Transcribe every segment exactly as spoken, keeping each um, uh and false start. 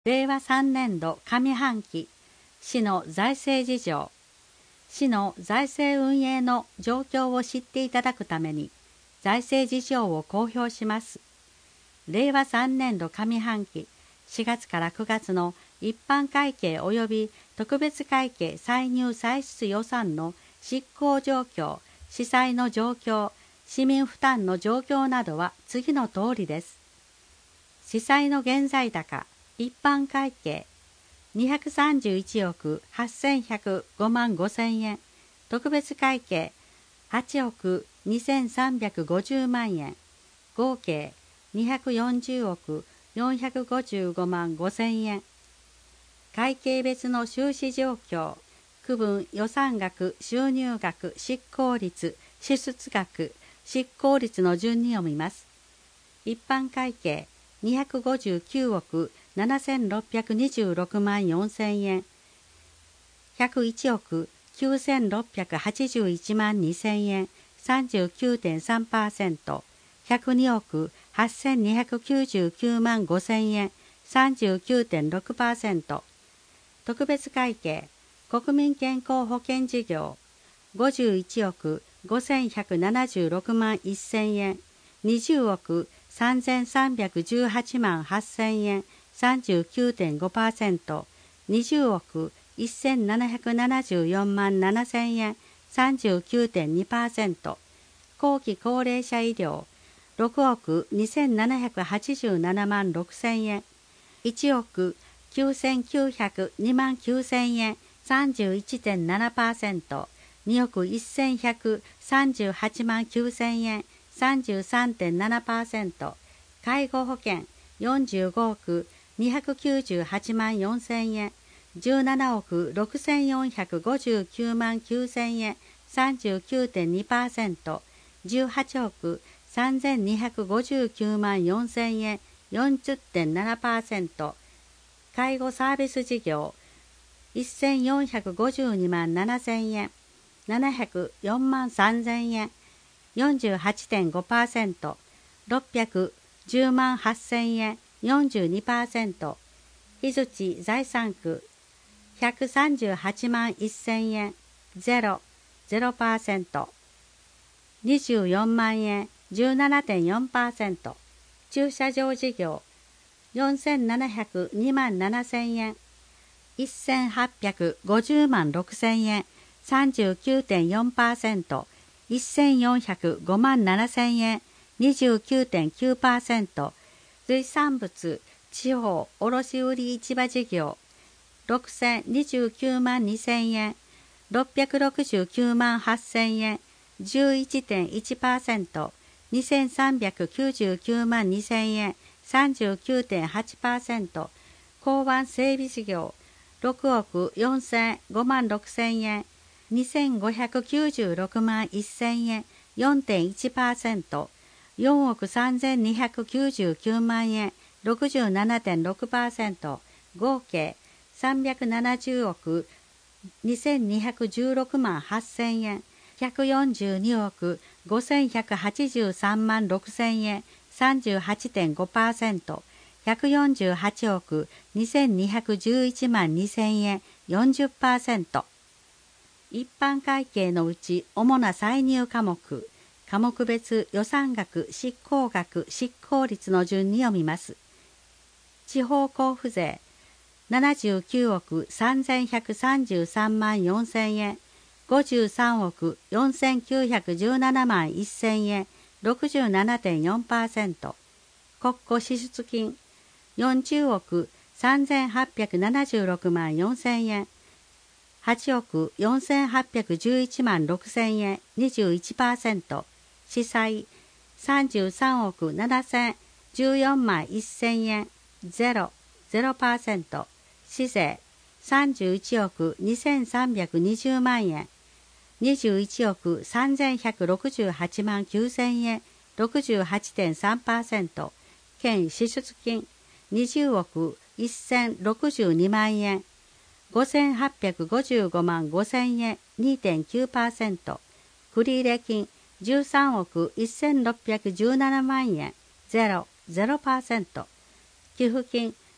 れいわさんねんど上半期、市の財政事情、市の財政運営の状況を知っていただくために、財政事情を公表します。れいわさんねんど上半期、しがつからくがつの一般会計及び特別会計歳入歳出予算の執行状況、司債の状況、市民負担の状況などは次の通りです。司債の現在高、一般会計にひゃくさんじゅういちおくはっせんひゃくごまんごせんえん、特別会計はちおくにせんさんびゃくごじゅうまんえん、合計にひゃくよんじゅうおくよんひゃくごじゅうごまんごせんえん。会計別の収支状況、区分予算額、収入額、執行率、支出額、執行率の順に読みます。一般会計にひゃくごじゅうきゅうおくななせんろっぴゃくにじゅうろくまんよんせんえん、ひゃくいちおくきゅうせんろっぴゃくはちじゅういちまんにせんえん、さんじゅうきゅうてんさんパーセント、ひゃくにおくはっせんにひゃくきゅうじゅうきゅうまんごせんえん、さんじゅうきゅうてんろくパーセント、特別会計国民健康保険事業ごじゅういちおくごせんひゃくななじゅうろくまんせんえん、にじゅうおくさんぜんさんびゃくじゅうはちまんはっせんえん、さんじゅうきゅうてんごパーセント、にじゅうおくせんななひゃくななじゅうよんまんななせんえん、さんじゅうきゅうてんにパーセント、後期高齢者医療ろくおくにせんななひゃくはちじゅうななまんろくせんえん、いちおくきゅうせんきゅうひゃくにまんきゅうせんえん、さんじゅういちてんななパーセント、におくせんひゃくさんじゅうはちまんきゅうせんえん、さんじゅうさんてんななパーセント、介護保険よんじゅうごおくにひゃくきゅうじゅうはちまんよんせんえん、じゅうななおくろくせんよんひゃくごじゅうきゅうまんきゅうせんえん、さんじゅうきゅうてんにパーセント、じゅうはちおくさんぜんにひゃくごじゅうきゅうまんよんせんえん、よんじゅってんななパーセント、介護サービス事業せんよんひゃくごじゅうにまんななせんえん、ななひゃくよんまんさんぜんえん、よんじゅうはちてんごパーセント、ろっぴゃくじゅうまんはっせんえん、よんじゅうにパーセント、井槌財産区ひゃくさんじゅうはちまんせんえん、ゼロ、ゼロパーセント、にじゅうよんまんえん、じゅうななてんよんパーセント、駐車場事業よんせんななひゃくにまんななせんえん、せんはっぴゃくごじゅうまんろくせんえん、さんじゅうきゅうてんよんパーセント、せんよんひゃくごまんななせんえん、にじゅうきゅうてんきゅうパーセント、水産物地方卸売市場事業ろくせんにじゅうきゅうまんにせんえん、ろっぴゃくろくじゅうきゅうまんはっせんえん、じゅういちてんいちパーセント、にせんさんびゃくきゅうじゅうきゅうまんにせんえん、さんじゅうきゅうてんはちパーセント、港湾整備事業ろくおくよんせんごまんろくせんえん、にせんごひゃくきゅうじゅうろくまんせんえん、よんてんいちパーセント、よんおくさんぜんにひゃくきゅうじゅうきゅうまんえん、ろくじゅうななてんろくパーセント、合計さんびゃくななじゅうおくにせんにひゃくじゅうろくまんはっせんえん、ひゃくよんじゅうにおくごせんひゃくはちじゅうさんまんろくせんえん、さんじゅうはちてんごパーセント、ひゃくよんじゅうはちおくにせんにひゃくじゅういちまんにせんえん、よんじゅっパーセント。一般会計のうち主な歳入科目、科目別予算額、執行額、執行率の順に読みます。地方交付税ななじゅうきゅうおくさんぜんひゃくさんじゅうさんまんよんせんえん、ごじゅうさんおくよんせんきゅうひゃくじゅうななまんせんえん、ろくじゅうななてんよんパーセント。国庫支出金よんじゅうおくさんぜんはっぴゃくななじゅうろくまんよんせんえん、はちおくよんせんはっぴゃくじゅういちまんろくせんえん、にじゅういちパーセント。司債さんじゅうさんおくななせんじゅうよんまんせんえん、ゼロ、ゼロパーセント。市税さんじゅういちおくにせんさんびゃくにじゅうまんえん、にじゅういちおくさんぜんひゃくろくじゅうはちまんきゅうせんえん、ろくじゅうはちてんさんパーセント。県支出金にじゅうおくせんろくじゅうにまんえん、ごせんはっぴゃくごじゅうごまんごせんえん、にてんきゅうパーセント。繰入金じゅうさんおくせんろっぴゃくじゅうななまんえん、ゼロ、ゼロパーセント。寄付金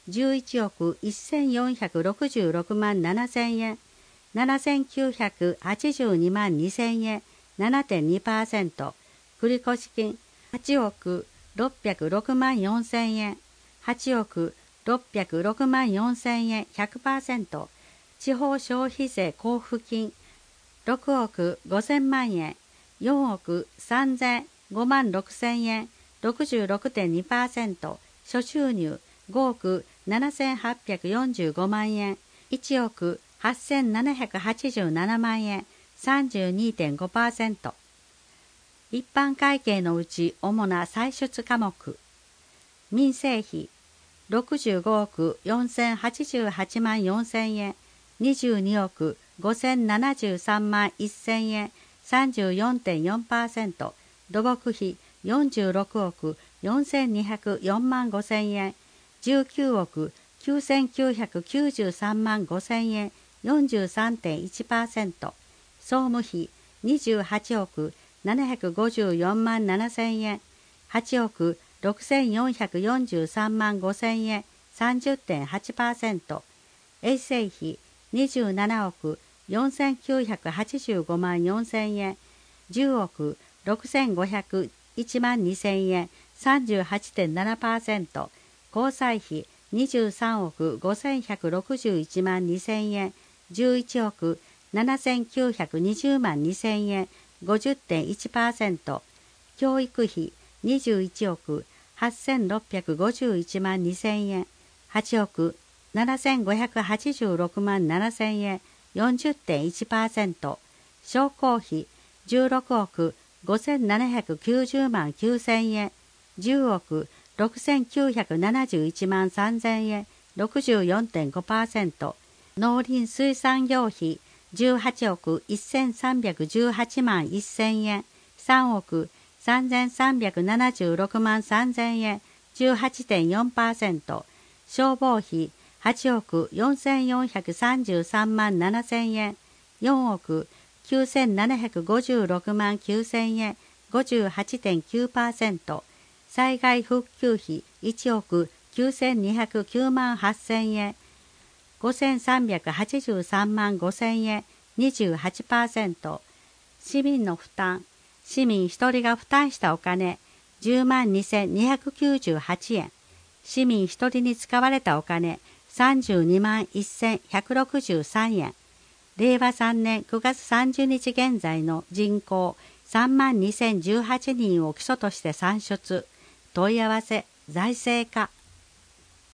じゅういちおくせんよんひゃくろくじゅうろくまんななせんえん、ななせんきゅうひゃくはちじゅうにまんにせんえん ななてんにパーセント、繰越金はちおくろっぴゃくろくまんよんせんえん、はちおくろっぴゃくろくまんよんせんえん ひゃくパーセント、地方消費税交付金ろくおくごせんまんえん、よんおくさんぜんごまんろくせんえん ろくじゅうろくてんにパーセント、諸収入ごおくななせんはっぴゃくよんじゅうごまんえん、いちおくはっせんななひゃくはちじゅうななまんえん さんじゅうにてんごパーセント。一般会計のうち主な歳出科目、民生費ろくじゅうごおくよんせんはちじゅうはちまんよんせんえん、にじゅうにおくごせんななじゅうさんまんせんえん さんじゅうよんてんよんパーセント、土木費よんじゅうろくおくよんせんにひゃくよんまんごせんえん、じゅうきゅうおくきゅうせんきゅうひゃくきゅうじゅうさんまんごせんえん よんじゅうさんてんいちパーセント、総務費にじゅうはちおくななひゃくごじゅうよんまんななせんえん、はちおくろくせんよんひゃくよんじゅうさんまんごせんえん さんじゅってんはちパーセント、衛生費にじゅうななおくよんせんきゅうひゃくはちじゅうごまんよんせんえん、じゅうおくろくせんごひゃくいちまんにせんえん さんじゅうはちてんななパーセント、交際費にじゅうさんおくごせんひゃくろくじゅういちまんにせんえん、じゅういちおくななせんきゅうひゃくにじゅうまんにせんえん ごじゅってんいちパーセント、教育費にじゅういちおくはっせんろっぴゃくごじゅういちまんにせんえん、はちおくななせんごひゃくはちじゅうろくまんななせんえん よんじゅってんいちパーセント、商工費じゅうろくおくごせんななひゃくきゅうじゅうまんきゅうせんえん、じゅうおくろくせんきゅうひゃくななじゅういちまんさんぜんえん ろくじゅうよんてんごパーセント、農林水産業費じゅうはちおくせんさんびゃくじゅうはちまんせんえん、さんおくさんぜんさんびゃくななじゅうろくまんさんぜんえん じゅうはちてんよんパーセント、消防費はちおくよんせんよんひゃくさんじゅうさんまんななせんえん、よんおくきゅうせんななひゃくごじゅうろくまんきゅうせんえん ごじゅうはちてんきゅうパーセント、災害復旧費いちおくきゅうせんにひゃくきゅうまんはっせんえん、ごせんさんびゃくはちじゅうさんまんごせんえん にじゅうはちパーセント、市民の負担市民一人が負担したお金じゅうまんにせんにひゃくきゅうじゅうはちえん、市民一人に使われたお金さんじゅうにまんせんひゃくろくじゅうさんえん、れいわさんねんくがつさんじゅうにち現在の人口さんまんにせんじゅうはちにんを基礎として算出、問い合わせ財政課